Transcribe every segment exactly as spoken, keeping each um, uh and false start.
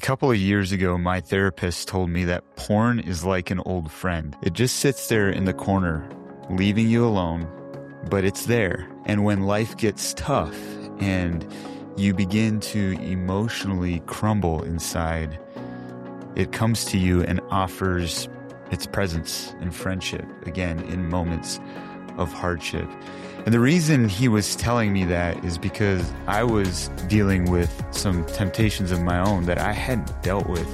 couple of years ago, my therapist told me that porn is like an old friend. It just sits there in the corner, leaving you alone, but it's there. And when life gets tough and you begin to emotionally crumble inside, it comes to you and offers its presence and friendship, again, in moments of hardship. And the reason he was telling me that is because I was dealing with some temptations of my own that I hadn't dealt with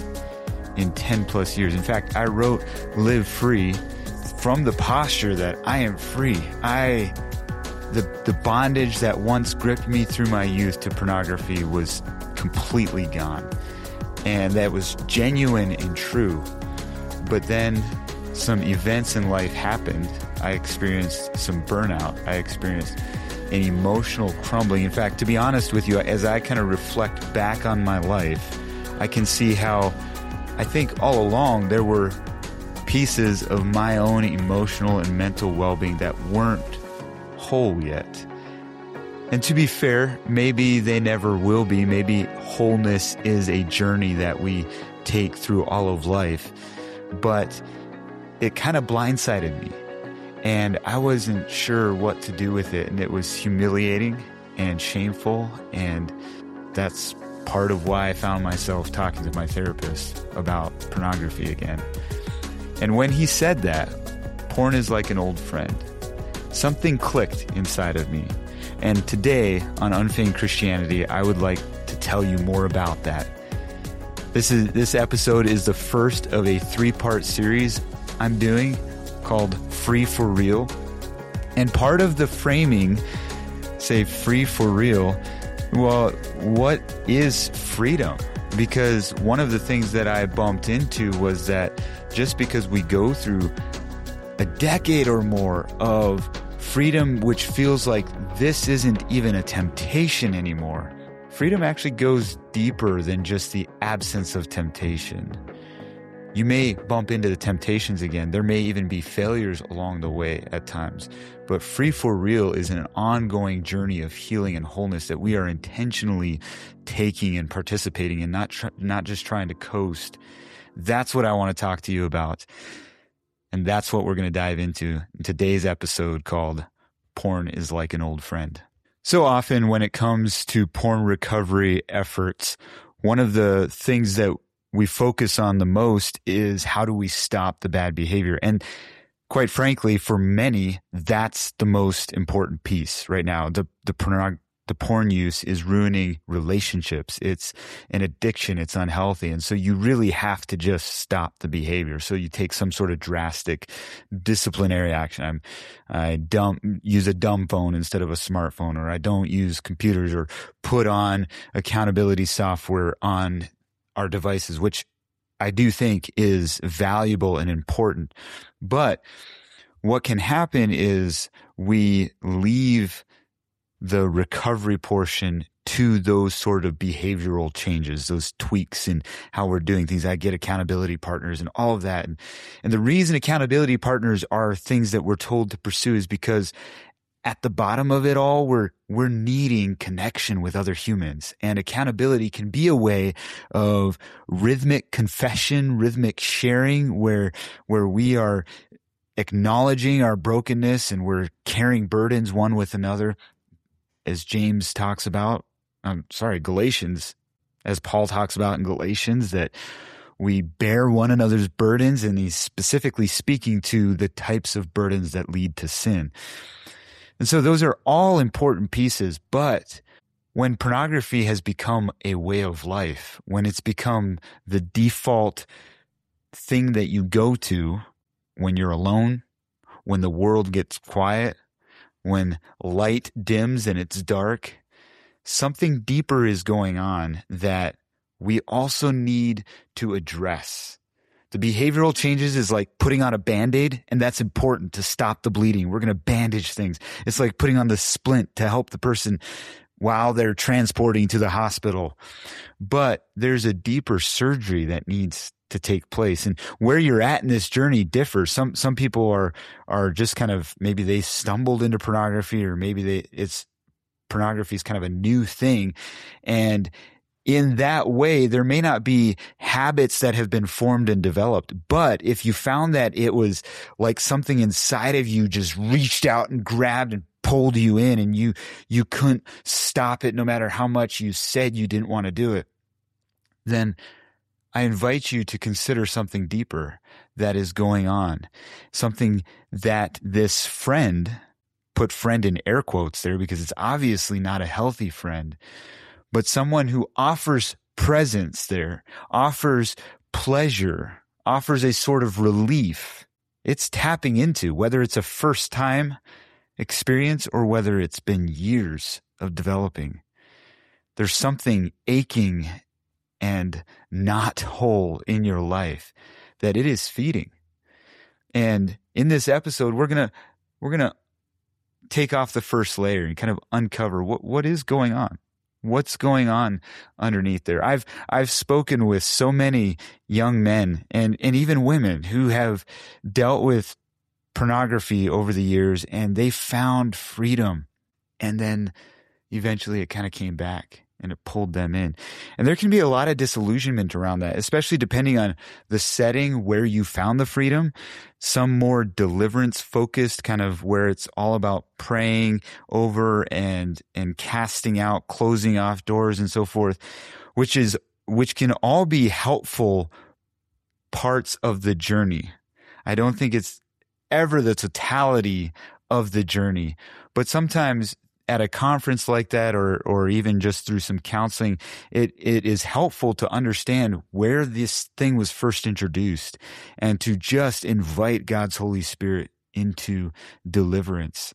in ten plus years. In fact, I wrote Live Free from the posture that I am free. I, the, the bondage that once gripped me through my youth to pornography was completely gone. And that was genuine and true. But then some events in life happened. I experienced some burnout. I experienced an emotional crumbling. In fact, to be honest with you, as I kind of reflect back on my life, I can see how I think all along there were pieces of my own emotional and mental well-being that weren't whole yet. And to be fair, maybe they never will be. Maybe wholeness is a journey that we take through all of life. But it kind of blindsided me. And I wasn't sure what to do with it. And it was humiliating and shameful. And that's part of why I found myself talking to my therapist about pornography again. And when he said that, porn is like an old friend, something clicked inside of me. And today on Unfeigned Christianity, I would like to tell you more about that. This is this episode is the first of a three-part series I'm doing called Free for Real. And part of the framing, say free for real, well, what is freedom? Because one of the things that I bumped into was that just because we go through a decade or more of freedom, which feels like this isn't even a temptation anymore, freedom actually goes deeper than just the absence of temptation. You may bump into the temptations again. There may even be failures along the way at times. But free for real is an ongoing journey of healing and wholeness that we are intentionally taking and participating in, not tr- not just trying to coast. That's what I want to talk to you about. And that's what we're going to dive into in today's episode called Porn is Like an Old Friend. So often when it comes to porn recovery efforts, one of the things that we focus on the most is how do we stop the bad behavior? And quite frankly, for many, that's the most important piece right now. The, the porn, the porn use is ruining relationships. It's an addiction. It's unhealthy. And so you really have to just stop the behavior. So you take some sort of drastic disciplinary action. I'm, I dump, use a dumb phone instead of a smartphone, or I don't use computers, or put on accountability software on our devices, which I do think is valuable and important. But what can happen is we leave the recovery portion to those sort of behavioral changes, those tweaks in how we're doing things. I get accountability partners and all of that. And, and the reason accountability partners are things that we're told to pursue is because at the bottom of it all, we're we're needing connection with other humans. And accountability can be a way of rhythmic confession, rhythmic sharing, where where we are acknowledging our brokenness and we're carrying burdens one with another. As James talks about, I'm sorry, Galatians, as Paul talks about in Galatians, that we bear one another's burdens, and he's specifically speaking to the types of burdens that lead to sin. And so those are all important pieces, but when pornography has become a way of life, when it's become the default thing that you go to when you're alone, when the world gets quiet, when light dims and it's dark, something deeper is going on that we also need to address. The behavioral changes is like putting on a Band-Aid, and that's important to stop the bleeding. We're going to bandage things. It's like putting on the splint to help the person while they're transporting to the hospital. But there's a deeper surgery that needs to take place. And where you're at in this journey differs. Some some people are are just kind of, maybe they stumbled into pornography, or maybe they it's pornography is kind of a new thing. And in that way, there may not be habits that have been formed and developed, but if you found that it was like something inside of you just reached out and grabbed and pulled you in, and you, you couldn't stop it no matter how much you said you didn't want to do it, then I invite you to consider something deeper that is going on, something that this friend, put friend in air quotes there because it's obviously not a healthy friend, but someone who offers presence there, offers pleasure, offers a sort of relief. It's tapping into, whether it's a first time experience or whether it's been years of developing. There's something aching and not whole in your life that it is feeding. And in this episode, we're going to, we're going to take off the first layer and kind of uncover what, what is going on. What's going on underneath there? I've, I've spoken with so many young men and, and even women who have dealt with pornography over the years, and they found freedom. And then eventually it kind of came back and it pulled them in. And there can be a lot of disillusionment around that, especially depending on the setting where you found the freedom. Some more deliverance focused, kind of where it's all about praying over and, and casting out, closing off doors and so forth, which is, which can all be helpful parts of the journey. I don't think it's ever the totality of the journey, but sometimes at a conference like that, or or even just through some counseling, it it is helpful to understand where this thing was first introduced and to just invite God's Holy Spirit into deliverance.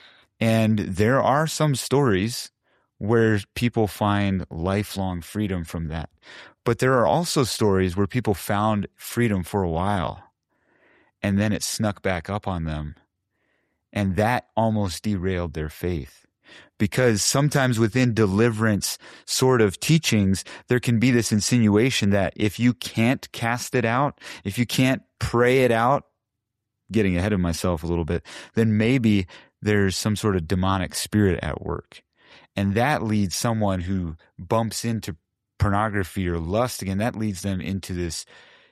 And there are some stories where people find lifelong freedom from that. But there are also stories where people found freedom for a while and then it snuck back up on them, and that almost derailed their faith. Because sometimes within deliverance sort of teachings, there can be this insinuation that if you can't cast it out, if you can't pray it out, getting ahead of myself a little bit, then maybe there's some sort of demonic spirit at work. And that leads someone who bumps into pornography or lust again, that leads them into this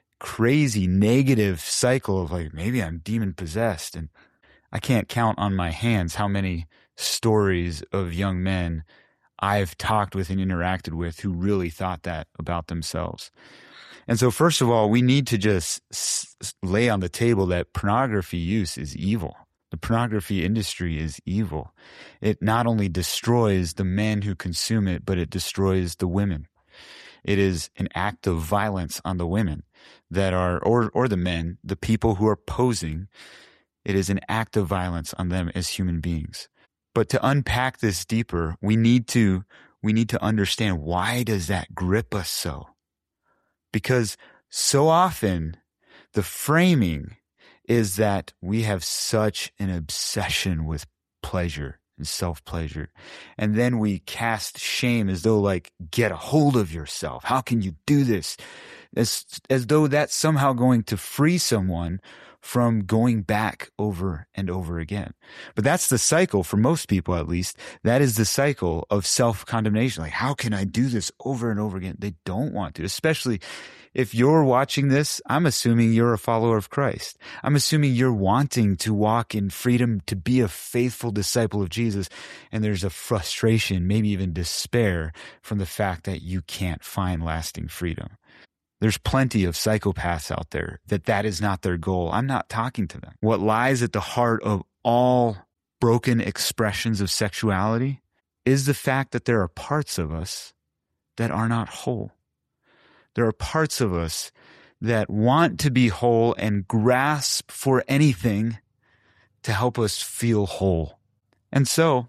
crazy negative cycle of like, maybe I'm demon possessed. And I can't count on my hands how many stories of young men I've talked with and interacted with who really thought that about themselves. And so first of all, we need to just s- lay on the table that pornography use is evil. The pornography industry is evil. It not only destroys the men who consume it, but it destroys the women. It is an act of violence on the women that are, or, or the men, the people who are posing. It is an act of violence on them as human beings. But to unpack this deeper, we need to, we need to understand, why does that grip us so? Because so often the framing is that we have such an obsession with pleasure and self-pleasure. And then we cast shame as though like, get a hold of yourself. How can you do this? As, as though that's somehow going to free someone from going back over and over again. But that's the cycle for most people, at least. That is the cycle of self-condemnation. Like, how can I do this over and over again? They don't want to, especially if you're watching this. I'm assuming you're a follower of Christ. I'm assuming you're wanting to walk in freedom, to be a faithful disciple of Jesus. And there's a frustration, maybe even despair, from the fact that you can't find lasting freedom. There's plenty of psychopaths out there that that is not their goal. I'm not talking to them. What lies at the heart of all broken expressions of sexuality is the fact that there are parts of us that are not whole. There are parts of us that want to be whole and grasp for anything to help us feel whole. And so,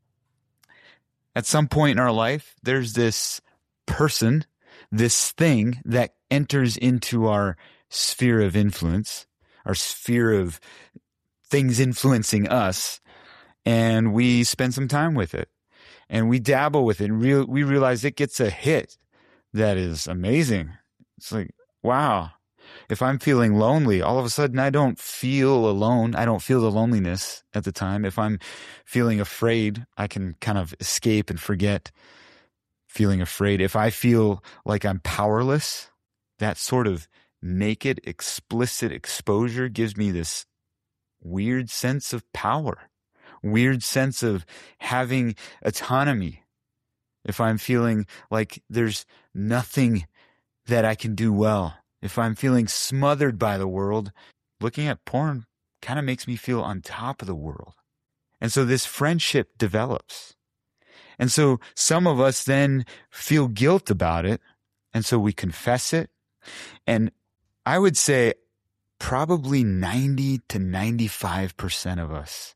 at some point in our life, there's this person, this thing that enters into our sphere of influence, our sphere of things influencing us, and we spend some time with it. And we dabble with it, and re- we realize it gets a hit that is amazing. It's like, wow, if I'm feeling lonely, all of a sudden I don't feel alone. I don't feel the loneliness at the time. If I'm feeling afraid, I can kind of escape and forget feeling afraid, if I feel like I'm powerless, that sort of naked, explicit exposure gives me this weird sense of power, weird sense of having autonomy. If I'm feeling like there's nothing that I can do well, if I'm feeling smothered by the world, looking at porn kind of makes me feel on top of the world. And so this friendship develops. And so some of us then feel guilt about it. And so we confess it. And I would say probably ninety to ninety-five percent of us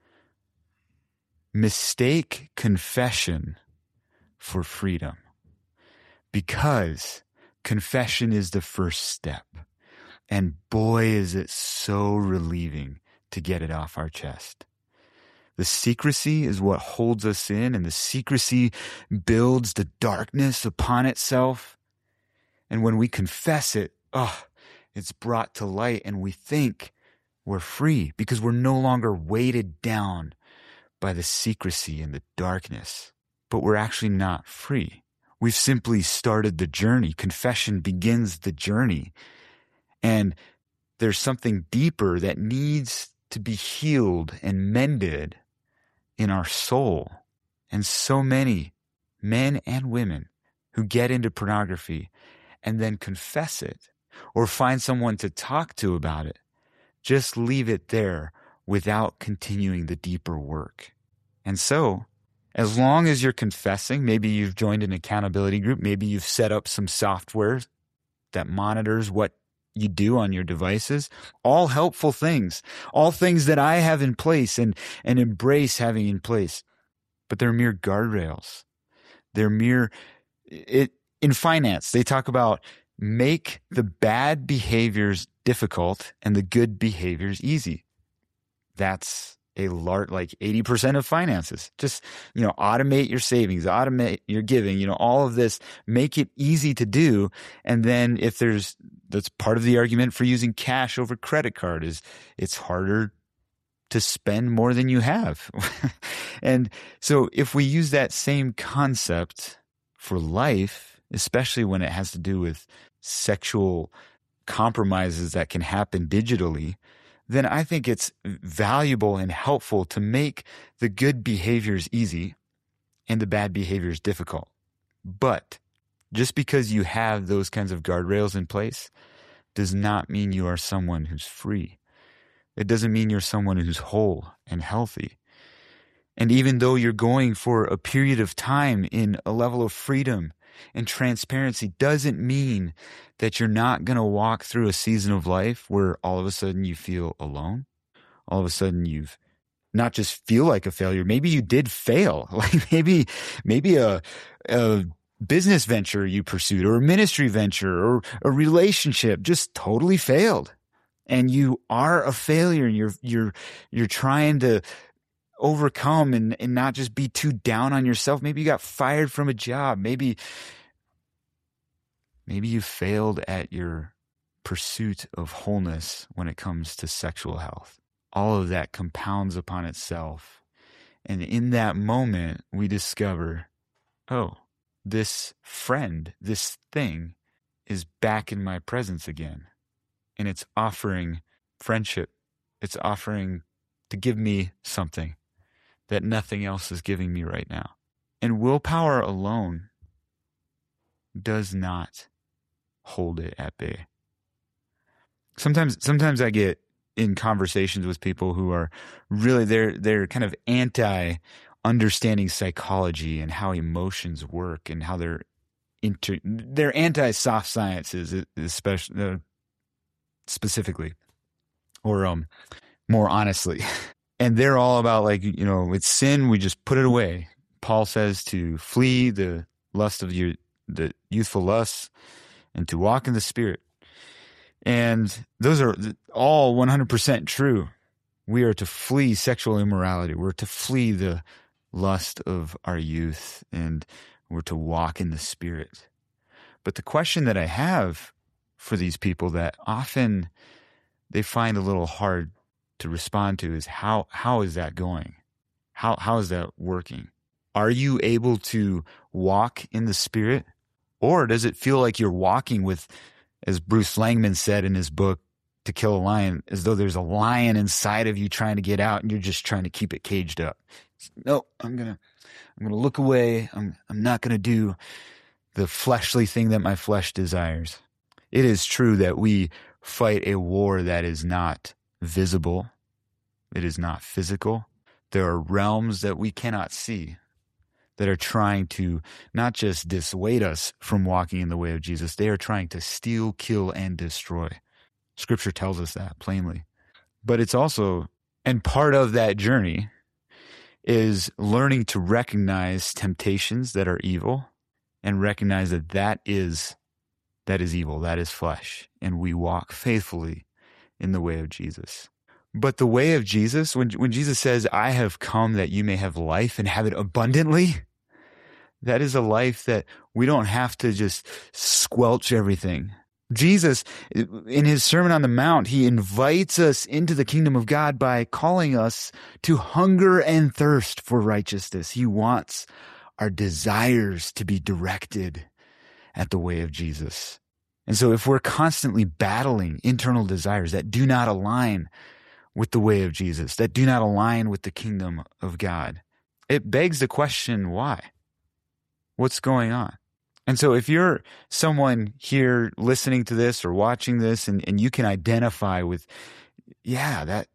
mistake confession for freedom, because confession is the first step. And boy, is it so relieving to get it off our chest. The secrecy is what holds us in, and the secrecy builds the darkness upon itself. And when we confess it, oh, it's brought to light, and we think we're free because we're no longer weighted down by the secrecy and the darkness. But we're actually not free. We've simply started the journey. Confession begins the journey. And there's something deeper that needs to be healed and mended in our soul. And so many men and women who get into pornography and then confess it or find someone to talk to about it, just leave it there without continuing the deeper work. And so, as long as you're confessing, maybe you've joined an accountability group, maybe you've set up some software that monitors what you do on your devices, all helpful things, all things that I have in place and, and embrace having in place. But they're mere guardrails. They're mere, it, in finance, they talk about make the bad behaviors difficult and the good behaviors easy. That's a large, like eighty percent of finances. Just, you know, automate your savings, automate your giving, you know, all of this, make it easy to do. And then if there's, that's part of the argument for using cash over credit card is it's harder to spend more than you have. And so if we use that same concept for life, especially when it has to do with sexual compromises that can happen digitally, then I think it's valuable and helpful to make the good behaviors easy and the bad behaviors difficult. But just because you have those kinds of guardrails in place does not mean you are someone who's free. It doesn't mean you're someone who's whole and healthy. And even though you're going for a period of time in a level of freedom and transparency, doesn't mean that you're not going to walk through a season of life where all of a sudden you feel alone. All of a sudden you've not just feel like a failure. Maybe you did fail. Like maybe, maybe a, a business venture you pursued or a ministry venture or a relationship just totally failed. And you are a failure and you're, you're, you're trying to overcome and, and not just be too down on yourself. Maybe you got fired from a job. Maybe, maybe you failed at your pursuit of wholeness when it comes to sexual health. All of that compounds upon itself. And in that moment, we discover, oh, this friend, this thing is back in my presence again. And it's offering friendship. It's offering to give me something that nothing else is giving me right now. And willpower alone does not hold it at bay. Sometimes, sometimes I get in conversations with people who are really, they're, they're kind of anti understanding psychology and how emotions work and how they're inter, they're anti soft sciences, especially, uh, specifically, or, um, more honestly. And they're all about like, you know, it's sin, we just put it away. Paul says to flee the lust of your, the youthful lusts and to walk in the Spirit. And those are all one hundred percent true. We are to flee sexual immorality. We're to flee the lust of our youth and we're to walk in the Spirit. But the question that I have for these people that often they find a little hard to respond to is how how is that going? How how is that working? Are you able to walk in the Spirit? Or does it feel like you're walking with, as Bruce Langman said in his book, To Kill a Lion, as though there's a lion inside of you trying to get out and you're just trying to keep it caged up? No, I'm going to I'm going to look away. I'm I'm not going to do the fleshly thing that my flesh desires. It is true that we fight a war that is not visible. It is not physical. There are realms that we cannot see that are trying to not just dissuade us from walking in the way of Jesus. They are trying to steal, kill, and destroy. Scripture tells us that plainly. But it's also, and part of that journey is learning to recognize temptations that are evil and recognize that that is, that is evil, that is flesh, and we walk faithfully in the way of Jesus. But the way of Jesus, when, when Jesus says, I have come that you may have life and have it abundantly, that is a life that we don't have to just squelch everything. Jesus, in his Sermon on the Mount, he invites us into the kingdom of God by calling us to hunger and thirst for righteousness. He wants our desires to be directed at the way of Jesus. And so if we're constantly battling internal desires that do not align with the way of Jesus, that do not align with the kingdom of God, it begs the question, why? What's going on? And so if you're someone here listening to this or watching this and, and you can identify with, yeah, that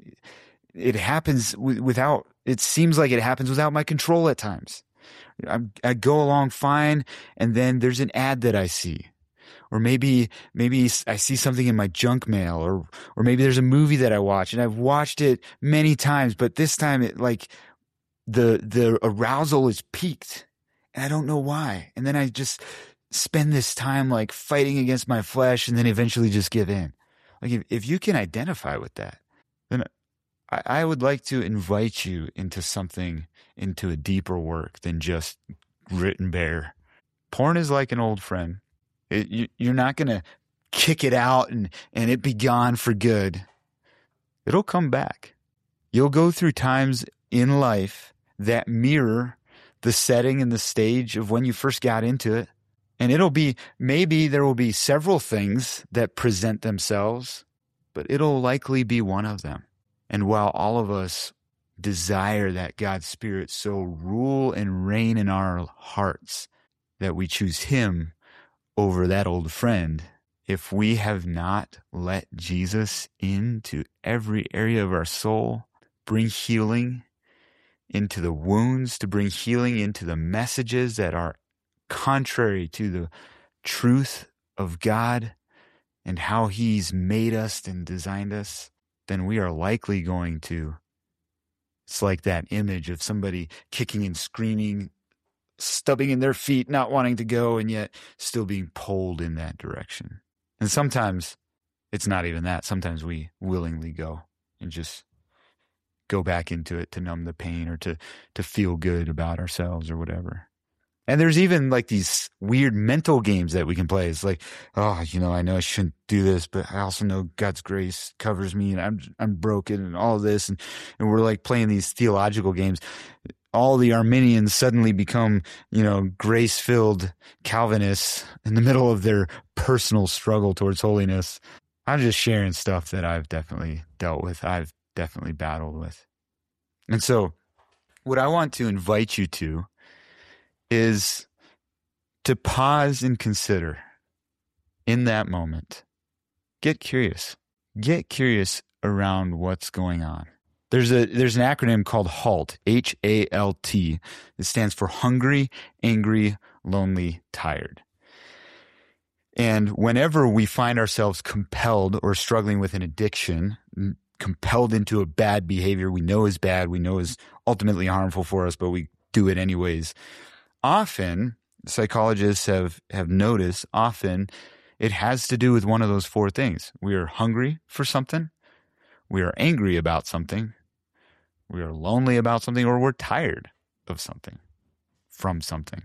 it happens without, it seems like it happens without my control at times. I, I go along fine, and then there's an ad that I see. Or maybe maybe I see something in my junk mail, or or maybe there's a movie that I watch, and I've watched it many times, but this time it like the the arousal is peaked. And I don't know why. And then I just spend this time like fighting against my flesh and then eventually just give in. Like if, if you can identify with that, then I, I would like to invite you into something, into a deeper work than just grit and bear. Porn is like an old friend. It, you, you're not going to kick it out and, and it be gone for good. It'll come back. You'll go through times in life that mirror the setting and the stage of when you first got into it. And it'll be, maybe there will be several things that present themselves, but it'll likely be one of them. And while all of us desire that God's Spirit so rule and reign in our hearts that we choose Him over that old friend, if we have not let Jesus into every area of our soul, bring healing into the wounds, to bring healing into the messages that are contrary to the truth of God and how He's made us and designed us, then we are likely going to, it's like that image of somebody kicking and screaming, stubbing in their feet, not wanting to go, and yet still being pulled in that direction. And sometimes it's not even that. Sometimes we willingly go and just go back into it to numb the pain or to, to feel good about ourselves or whatever. And there's even like these weird mental games that we can play. It's like, oh, you know, I know I shouldn't do this, but I also know God's grace covers me and I'm I'm broken and all of this. And, and we're like playing these theological games. All the Arminians suddenly become, you know, grace-filled Calvinists in the middle of their personal struggle towards holiness. I'm just sharing stuff that I've definitely dealt with. I've definitely battled with. And so what I want to invite you to is to pause and consider in that moment. Get curious. Get curious around what's going on. There's a there's an acronym called HALT, H A L T. It stands for hungry, angry, lonely, tired. And whenever we find ourselves compelled or struggling with an addiction, compelled into a bad behavior we know is bad, we know is ultimately harmful for us, but we do it anyways. Often, psychologists have, have noticed, often it has to do with one of those four things. We are hungry for something, we are angry about something, we are lonely about something, or we're tired of something, from something.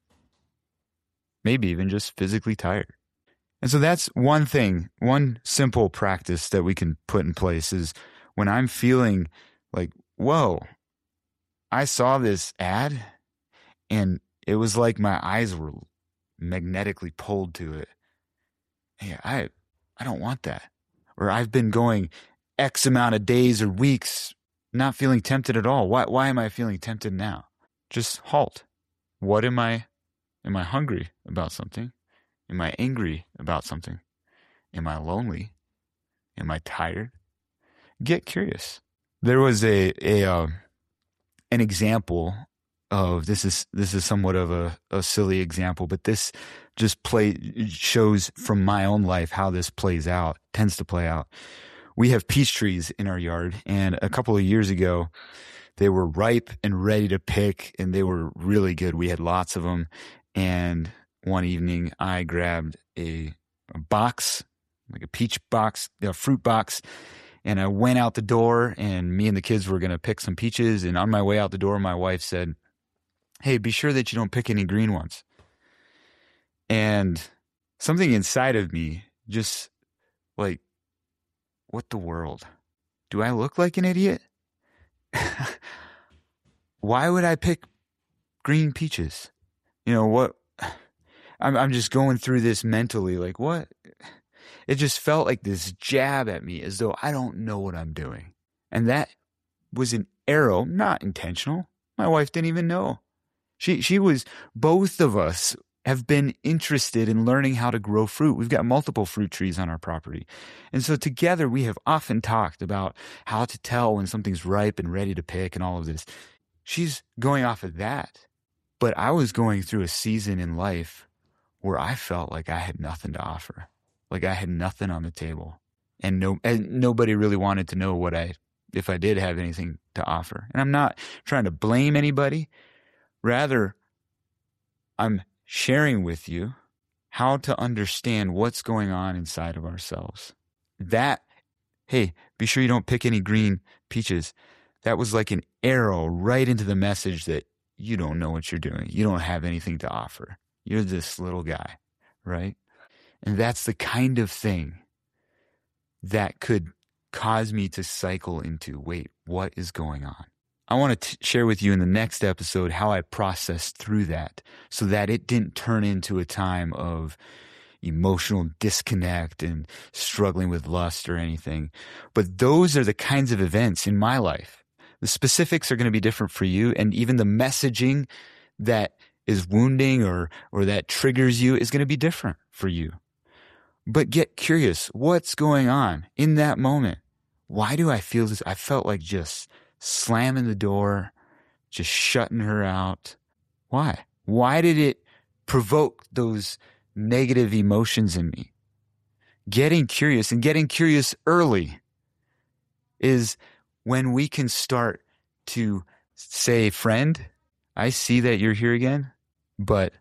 Maybe even just physically tired. And so that's one thing, one simple practice that we can put in place is when I'm feeling like, whoa, I saw this ad And it was like my eyes were magnetically pulled to it. Hey, I, I don't want that. Or I've been going X amount of days or weeks not feeling tempted at all. Why, why am I feeling tempted now? Just halt. What am I, am I hungry about something? Am I angry about something? Am I lonely? Am I tired? Get curious. There was a, a, uh, an example of, this is, this is somewhat of a, a silly example, but this just play, shows from my own life how this plays out, tends to play out. We have peach trees in our yard, and a couple of years ago, they were ripe and ready to pick, and they were really good. We had lots of them, and one evening I grabbed a, a box, like a peach box, a fruit box, and I went out the door, and me and the kids were going to pick some peaches, and on my way out the door, my wife said, "Hey, be sure that you don't pick any green ones." And something inside of me just like, what the world? Do I look like an idiot? Why would I pick green peaches? You know what? I'm I'm just going through this mentally, like what? It just felt like this jab at me as though I don't know what I'm doing. And that was an arrow, not intentional. My wife didn't even know. She she was, both of us have been interested in learning how to grow fruit. We've got multiple fruit trees on our property. And so together we have often talked about how to tell when something's ripe and ready to pick and all of this. She's going off of that. But I was going through a season in life where I felt like I had nothing to offer. Like I had nothing on the table. And no and nobody really wanted to know what I, if I did have anything to offer. And I'm not trying to blame anybody. Rather, I'm sharing with you how to understand what's going on inside of ourselves. That, hey, be sure you don't pick any green peaches. That was like an arrow right into the message that you don't know what you're doing. You don't have anything to offer. You're this little guy, right? And that's the kind of thing that could cause me to cycle into, wait, what is going on? I want to t- share with you in the next episode how I processed through that so that it didn't turn into a time of emotional disconnect and struggling with lust or anything. But those are the kinds of events in my life. The specifics are going to be different for you, and even the messaging that is wounding or or that triggers you is going to be different for you. But get curious, what's going on in that moment? Why do I feel this? I felt like just slamming the door, just shutting her out. Why? Why did it provoke those negative emotions in me? Getting curious, and getting curious early, is when we can start to say, friend, I see that you're here again, but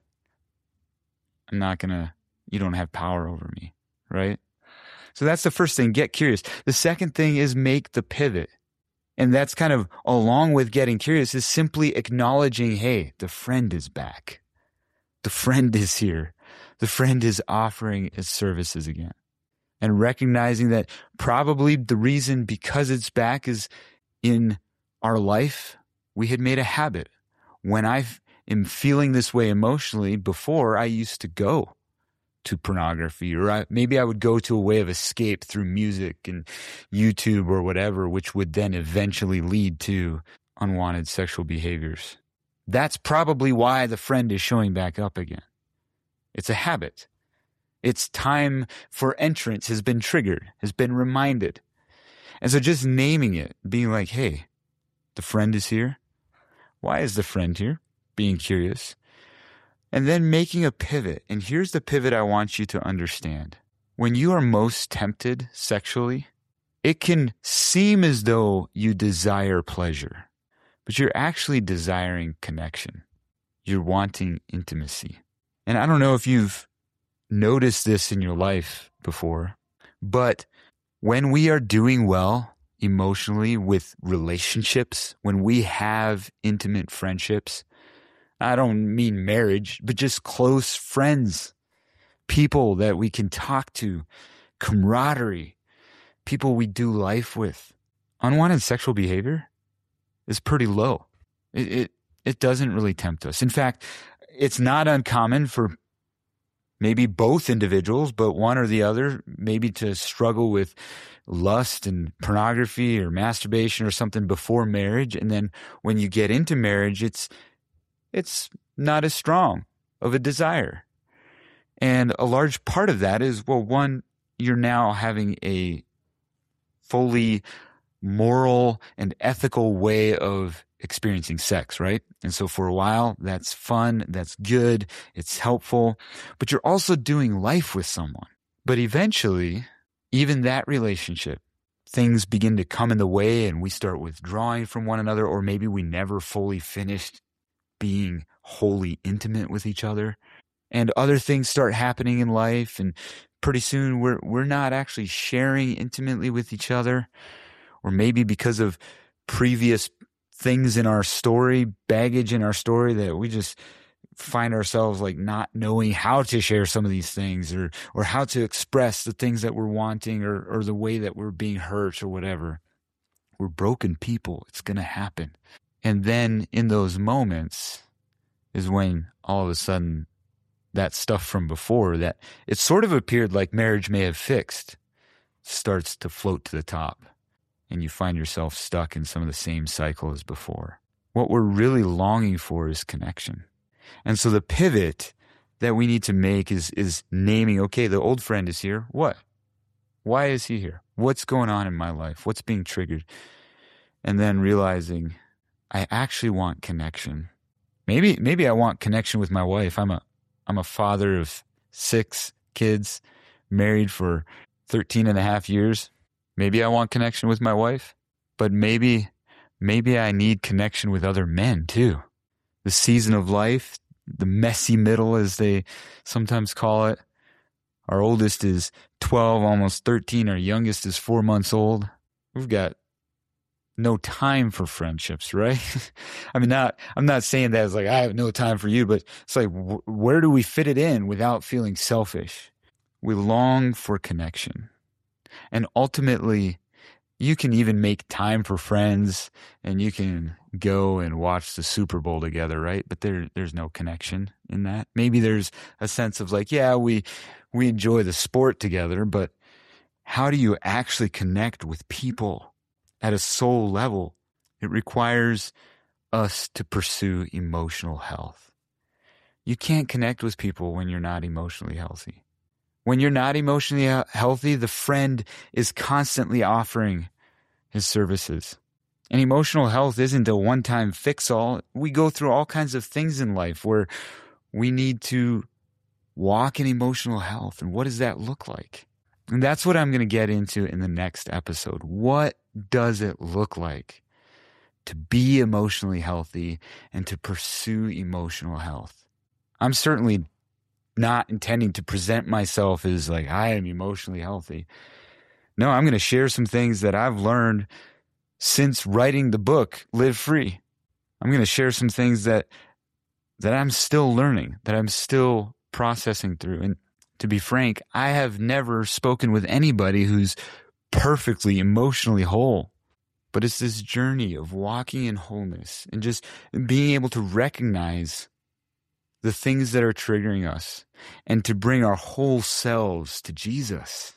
I'm not going to, you don't have power over me, right? So that's the first thing, get curious. The second thing is make the pivot. And that's kind of along with getting curious is simply acknowledging, hey, the friend is back. The friend is here. The friend is offering its services again. And recognizing that probably the reason because it's back is in our life, we had made a habit. When I am feeling this way emotionally, before I used to go to pornography, or I, maybe I would go to a way of escape through music and YouTube or whatever, which would then eventually lead to unwanted sexual behaviors. That's probably why the friend is showing back up again. It's a habit. Its time for entrance has been triggered, has been reminded. And so just naming it, being like, hey, the friend is here. Why is the friend here? Being curious. And then making a pivot. And here's the pivot I want you to understand. When you are most tempted sexually, it can seem as though you desire pleasure, but you're actually desiring connection. You're wanting intimacy. And I don't know if you've noticed this in your life before, but when we are doing well emotionally with relationships, when we have intimate friendships, I don't mean marriage, but just close friends, people that we can talk to, camaraderie, people we do life with. Unwanted sexual behavior is pretty low. It, it it doesn't really tempt us. In fact, it's not uncommon for maybe both individuals, but one or the other, maybe to struggle with lust and pornography or masturbation or something before marriage. And then when you get into marriage, it's it's not as strong of a desire. And a large part of that is, well, one, you're now having a fully moral and ethical way of experiencing sex, right? And so for a while, that's fun, that's good, it's helpful, but you're also doing life with someone. But eventually, even that relationship, things begin to come in the way and we start withdrawing from one another, or maybe we never fully finished being wholly intimate with each other. And other things start happening in life, and pretty soon we're we're not actually sharing intimately with each other, or maybe because of previous things in our story, baggage in our story, that we just find ourselves like not knowing how to share some of these things, or or how to express the things that we're wanting, or or the way that we're being hurt or whatever. We're broken people. It's going to happen. And then in those moments is when all of a sudden that stuff from before that it sort of appeared like marriage may have fixed starts to float to the top, and you find yourself stuck in some of the same cycle as before. What we're really longing for is connection. And so the pivot that we need to make is is naming, okay, the old friend is here. What? Why is he here? What's going on in my life? What's being triggered? And then realizing I actually want connection. Maybe maybe I want connection with my wife. I'm a I'm a father of six kids, married for thirteen and a half years. Maybe I want connection with my wife, but maybe, maybe I need connection with other men too. The season of life, the messy middle as they sometimes call it. Our oldest is twelve, almost thirteen. Our youngest is four months old. We've got no time for friendships, right? I mean, not, I'm not saying that as like, I have no time for you, but it's like, wh- where do we fit it in without feeling selfish? We long for connection. And ultimately, you can even make time for friends and you can go and watch the Super Bowl together, right? But there, there's no connection in that. Maybe there's a sense of like, yeah, we, we enjoy the sport together, but how do you actually connect with people at a soul level? It requires us to pursue emotional health. You can't connect with people when you're not emotionally healthy. When you're not emotionally healthy, the friend is constantly offering his services. And emotional health isn't a one-time fix-all. We go through all kinds of things in life where we need to walk in emotional health. And what does that look like? And that's what I'm going to get into in the next episode. What does it look like to be emotionally healthy and to pursue emotional health? I'm certainly not intending to present myself as like, I am emotionally healthy. No, I'm going to share some things that I've learned since writing the book, Live Free. I'm going to share some things that that I'm still learning, that I'm still processing through. And to be frank, I have never spoken with anybody who's perfectly emotionally whole. But it's this journey of walking in wholeness and just being able to recognize the things that are triggering us and to bring our whole selves to Jesus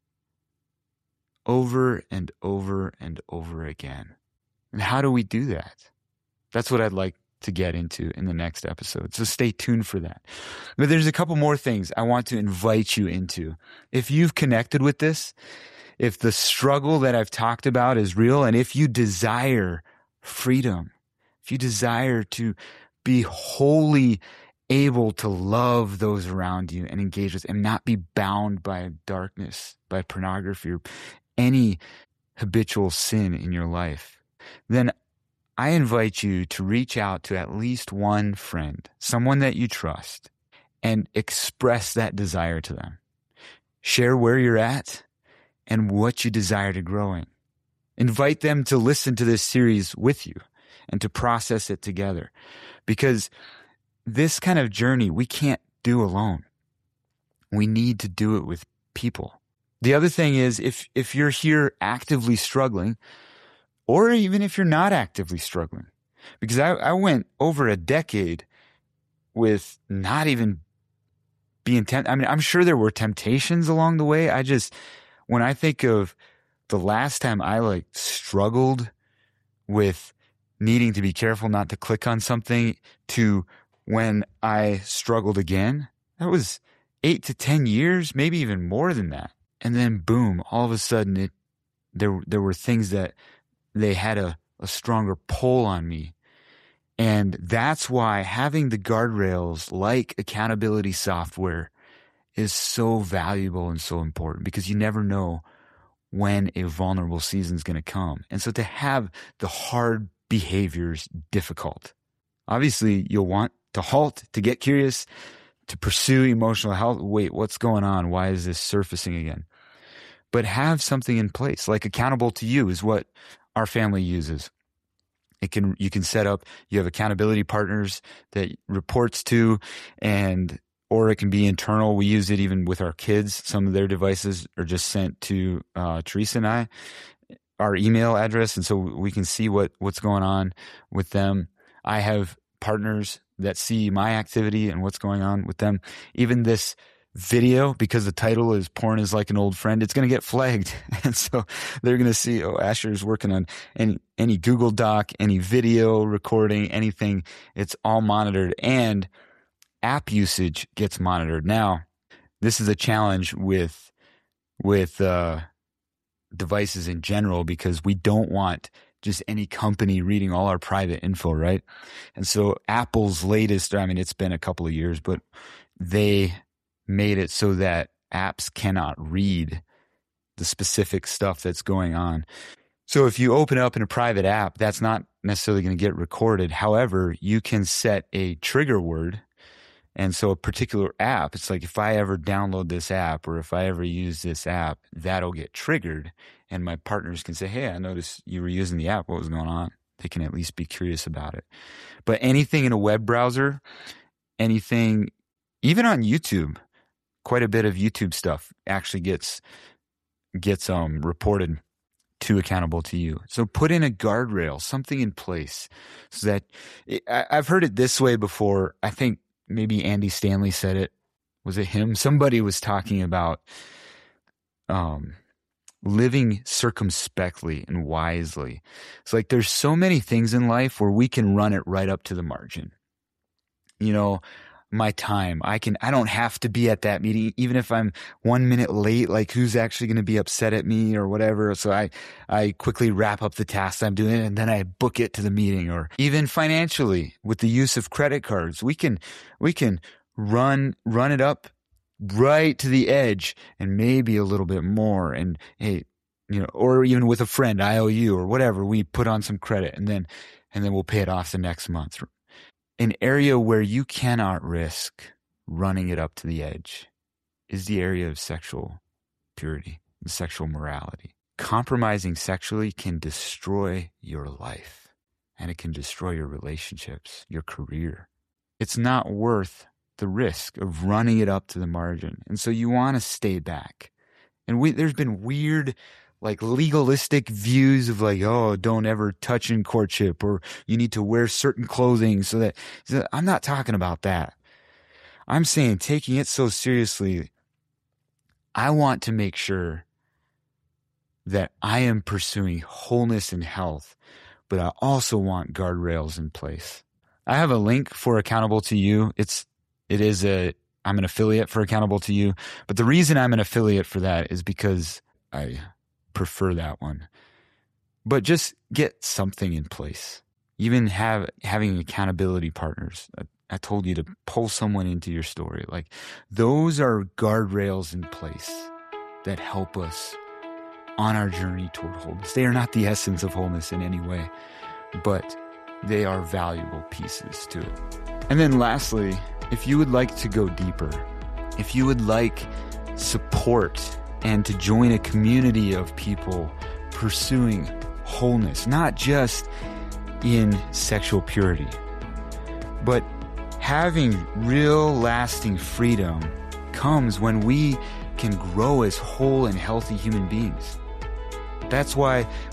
over and over and over again. And how do we do that? That's what I'd like to get into in the next episode. So stay tuned for that. But there's a couple more things I want to invite you into. If you've connected with this, if the struggle that I've talked about is real, and if you desire freedom, if you desire to be wholly able to love those around you and engage with and not be bound by darkness, by pornography, or any habitual sin in your life, then I invite you to reach out to at least one friend, someone that you trust, and express that desire to them. Share where you're at and what you desire to grow in. Invite them to listen to this series with you and to process it together. Because this kind of journey we can't do alone. We need to do it with people. The other thing is, if if you're here actively struggling, or even if you're not actively struggling, Because I, I went over a decade with not even being tempted. I mean, I'm sure there were temptations along the way. I just, when I think of the last time I like struggled with needing to be careful not to click on something to when I struggled again, that was eight to ten years, maybe even more than that. And then boom, all of a sudden it, there, there were things that they had a, a stronger pull on me. And that's why having the guardrails like accountability software is so valuable and so important, because you never know when a vulnerable season is going to come. And so to have the hard behaviors difficult, obviously you'll want to halt, to get curious, to pursue emotional health. Wait, what's going on? Why is this surfacing again? But have something in place, like Accountable to You is what our family uses. It can, you can set up, you have accountability partners that reports to, and or it can be internal. We use it even with our kids. Some of their devices are just sent to uh, Teresa and I, our email address, and so we can see what, what's going on with them. I have partners that see my activity and what's going on with them. Even this video, because the title is Porn is Like an Old Friend, it's going to get flagged. And so they're going to see, oh, Asher's working on any, any Google Doc, any video recording, anything. It's all monitored, and app usage gets monitored. Now, this is a challenge with, with, uh, devices in general, because we don't want just any company reading all our private info, right? And so Apple's latest, I mean, it's been a couple of years, but they made it so that apps cannot read the specific stuff that's going on. So if you open up in a private app, that's not necessarily going to get recorded. However, you can set a trigger word. And so a particular app, it's like if I ever download this app or if I ever use this app, that'll get triggered. And my partners can say, hey, I noticed you were using the app. What was going on? They can at least be curious about it. But anything in a web browser, anything, even on YouTube, quite a bit of YouTube stuff actually gets gets um reported to Accountable to You. So put in a guardrail, something in place so that it, I, I've heard it this way before. I think maybe Andy Stanley said it. Was it him? Somebody was talking about um, living circumspectly and wisely. It's like there's so many things in life where we can run it right up to the margin. You know, my time, I can, I don't have to be at that meeting, even if I'm one minute late, like who's actually going to be upset at me or whatever. So I, I quickly wrap up the tasks I'm doing and then I book it to the meeting. Or even financially with the use of credit cards, we can, we can run, run it up right to the edge and maybe a little bit more. And hey, you know, or even with a friend, I O U or whatever, we put on some credit and then, and then we'll pay it off the next month. An area where you cannot risk running it up to the edge is the area of sexual purity and sexual morality. Compromising sexually can destroy your life, and it can destroy your relationships, your career. It's not worth the risk of running it up to the margin. And so you want to stay back. And we, there's been weird, like legalistic views of like, oh, don't ever touch in courtship, or you need to wear certain clothing so that, so that I'm not talking about that. I'm saying taking it so seriously, I want to make sure that I am pursuing wholeness and health, but I also want guardrails in place. I have a link for Accountable to You. It's, it is a, I'm an affiliate for Accountable to You, but the reason I'm an affiliate for that is because I prefer that one. But just get something in place. Even have having accountability partners. I, I told you to pull someone into your story. Like those are guardrails in place that help us on our journey toward wholeness. They are not the essence of wholeness in any way, but they are valuable pieces to it. And then lastly, if you would like to go deeper, if you would like support and to join a community of people pursuing wholeness, not just in sexual purity, but having real lasting freedom comes when we can grow as whole and healthy human beings. That's why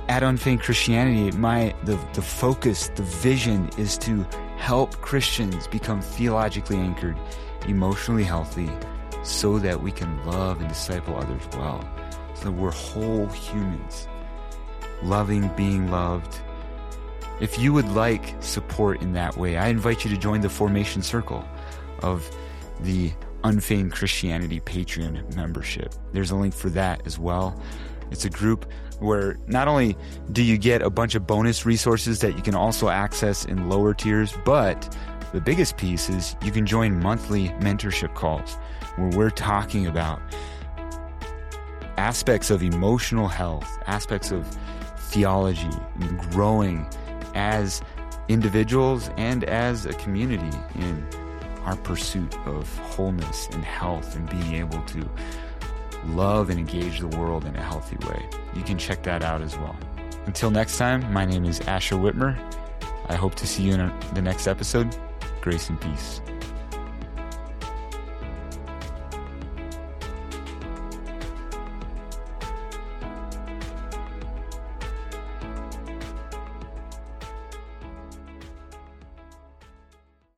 at Unfeigned Christianity, my the, the focus, the vision is to help Christians become theologically anchored, emotionally healthy, so that we can love and disciple others well. So that we're whole humans, loving, being loved. If you would like support in that way, I invite you to join the Formation Circle of the Unfeigned Christianity Patreon membership. There's a link for that as well. It's a group where not only do you get a bunch of bonus resources that you can also access in lower tiers, but the biggest piece is you can join monthly mentorship calls where we're talking about aspects of emotional health, aspects of theology, and growing as individuals and as a community in our pursuit of wholeness and health and being able to love and engage the world in a healthy way. You can check that out as well. Until next time, my name is Asher Whitmer. I hope to see you in the next episode. Grace and peace.